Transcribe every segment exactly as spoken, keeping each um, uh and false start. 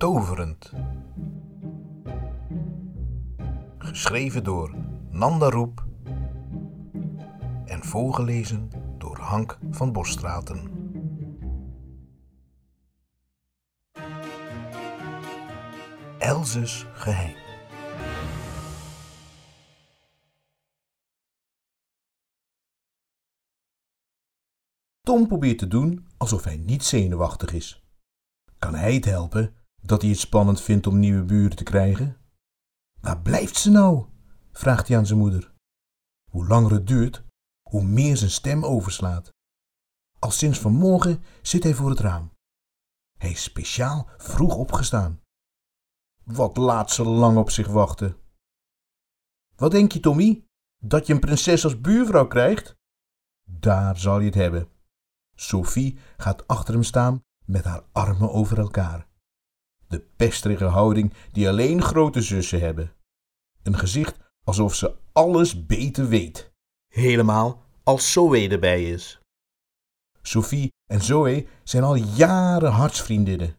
Betoverend. Geschreven door Nanda Roep en voorgelezen door Hank van Bosstraten. Elze's geheim. Tom probeert te doen alsof hij niet zenuwachtig is. Kan hij het helpen dat hij het spannend vindt om nieuwe buren te krijgen? Waar blijft ze nou? Vraagt hij aan zijn moeder. Hoe langer het duurt, hoe meer zijn stem overslaat. Al sinds vanmorgen zit hij voor het raam. Hij is speciaal vroeg opgestaan. Wat laat ze lang op zich wachten. Wat denk je, Tommy? Dat je een prinses als buurvrouw krijgt? Daar zal je het hebben. Sophie gaat achter hem staan met haar armen over elkaar. De pesterige houding die alleen grote zussen hebben. Een gezicht alsof ze alles beter weet. Helemaal als Zoe erbij is. Sophie en Zoe zijn al jaren hartsvriendinnen.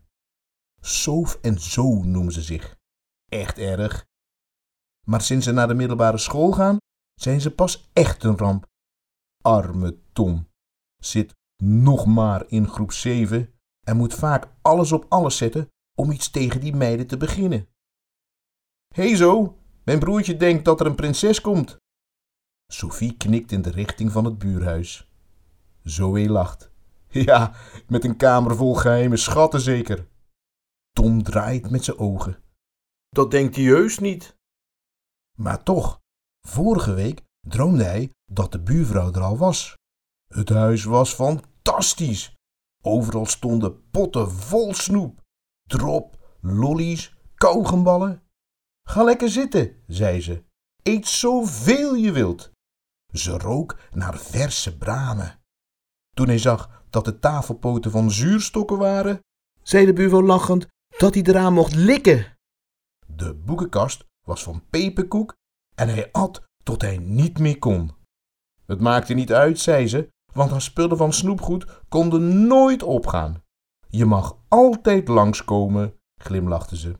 Sof en Zo noemen ze zich. Echt erg. Maar sinds ze naar de middelbare school gaan, zijn ze pas echt een ramp. Arme Tom zit nog maar in groep zeven en moet vaak alles op alles zetten om iets tegen die meiden te beginnen. Hé hey Zo, mijn broertje denkt dat er een prinses komt. Sophie knikt in de richting van het buurhuis. Zoe lacht. Ja, met een kamer vol geheime schatten zeker. Tom draait met zijn ogen. Dat denkt hij heus niet. Maar toch, vorige week droomde hij dat de buurvrouw er al was. Het huis was fantastisch. Overal stonden potten vol snoep, drop, lollies, kauwgomballen. Ga lekker zitten, zei ze. Eet zoveel je wilt. Ze rook naar verse bramen. Toen hij zag dat de tafelpoten van zuurstokken waren, zei de buurvrouw lachend dat hij eraan mocht likken. De boekenkast was van peperkoek en hij at tot hij niet meer kon. Het maakte niet uit, zei ze, want haar spullen van snoepgoed konden nooit opgaan. Je mag altijd langskomen, glimlachte ze.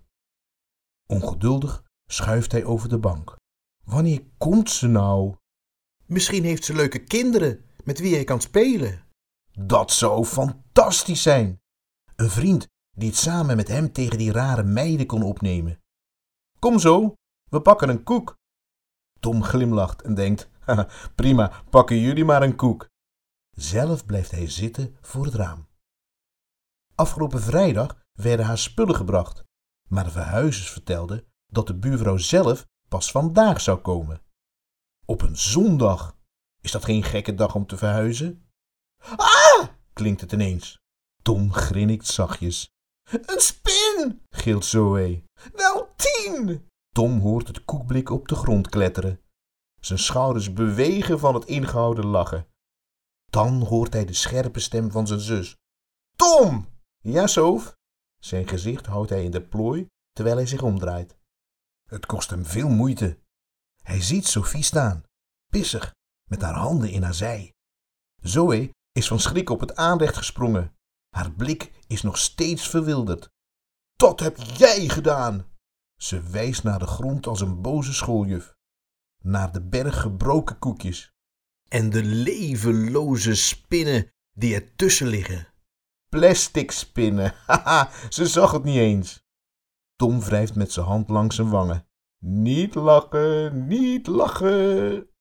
Ongeduldig schuift hij over de bank. Wanneer komt ze nou? Misschien heeft ze leuke kinderen met wie hij kan spelen. Dat zou fantastisch zijn. Een vriend die het samen met hem tegen die rare meiden kon opnemen. Kom Zo, we pakken een koek. Tom glimlacht en denkt, haha, prima, pakken jullie maar een koek. Zelf blijft hij zitten voor het raam. Afgelopen vrijdag werden haar spullen gebracht, maar de verhuizers vertelden dat de buurvrouw zelf pas vandaag zou komen. Op een zondag. Is dat geen gekke dag om te verhuizen? Ah! Klinkt het ineens. Tom grinnikt zachtjes. Een spin! gilt Zoe. Wel tien! Tom hoort het koekblik op de grond kletteren. Zijn schouders bewegen van het ingehouden lachen. Dan hoort hij de scherpe stem van zijn zus. Tom! Ja, Sof? Zijn gezicht houdt hij in de plooi terwijl hij zich omdraait. Het kost hem veel moeite. Hij ziet Sophie staan, pissig, met haar handen in haar zij. Zoe is van schrik op het aanrecht gesprongen. Haar blik is nog steeds verwilderd. Dat heb jij gedaan! Ze wijst naar de grond als een boze schooljuf. Naar de berg gebroken koekjes. En de levenloze spinnen die ertussen liggen. Plastic spinnen, haha, ze zag het niet eens. Tom wrijft met zijn hand langs zijn wangen. Niet lachen, niet lachen.